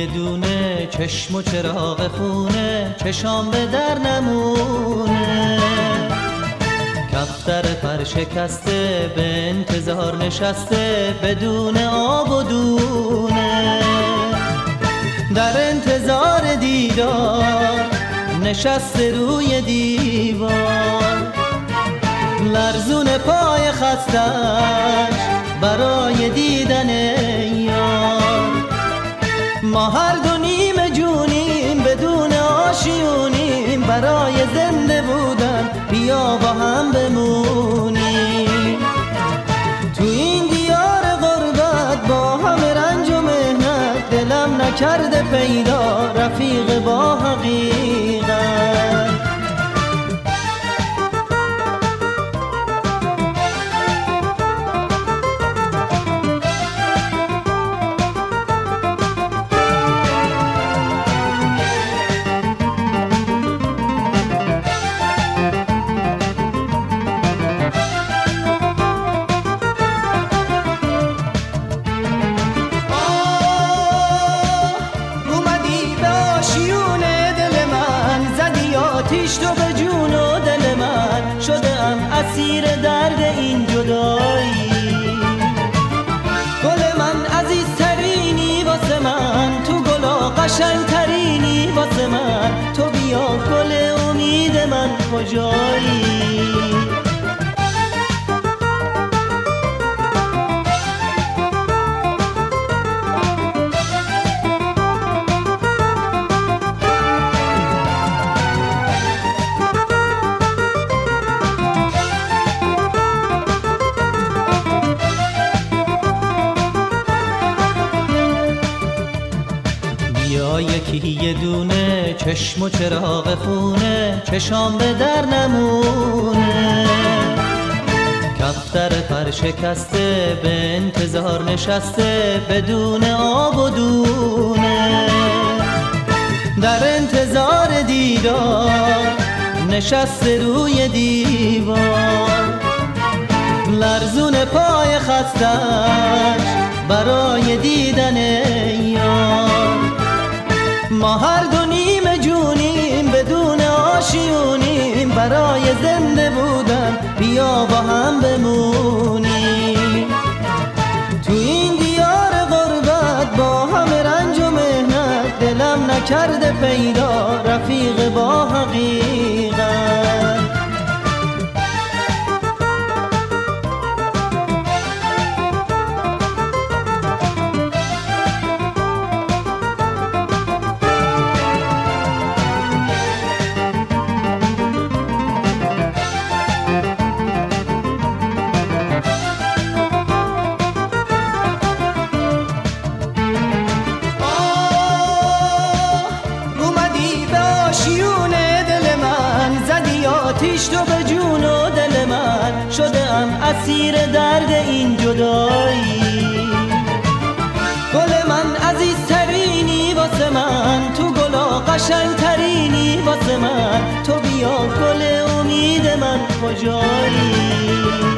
یه دونه چشم و چراغ خونه، چشام به در نمونه. کفتر پر شکسته به انتظار نشسته بدون آب و دونه. در انتظار دیدار نشسته روی دیوار، لرزون پای خستش برای دیدن یار. ما هر دو نیمه جونیم بدون آشیونیم، برای زنده بودن بیا با هم بمونیم. تو این دیار غربت با همه رنج و مهنت، دلم نکرده پیدا رفیق با حقیقت. آتیش تو به جون و دل من، شدم اسیر درد این جدایی. گل من عزیزترینی واسه من، تو گلا قشنگترینی واسه من. تو بیا گل امید من کجایی؟ یا یکی یه دونه چشم و چراغ خونه، چشام به در نمونه. کفتر پر شکسته به انتظار نشسته بدون آب و دونه. در انتظار دیدار نشسته روی دیوار، لرزون پای خستش برای دیدن یار. ما هر دو نیمه جونیم بدون آشیونیم، برای زنده بودن بیا با هم بمونیم. تو این دیار غربت با همه رنج و مهنت، دلم نکرده پیدا رفیق با حقیقت. آتیش تو به جون و دل من، شدم اسیر درد این جدایی. گل من عزیزترینی واسه من، تو گلا قشنگترینی واسه من. تو بیا گل امید من کجایی؟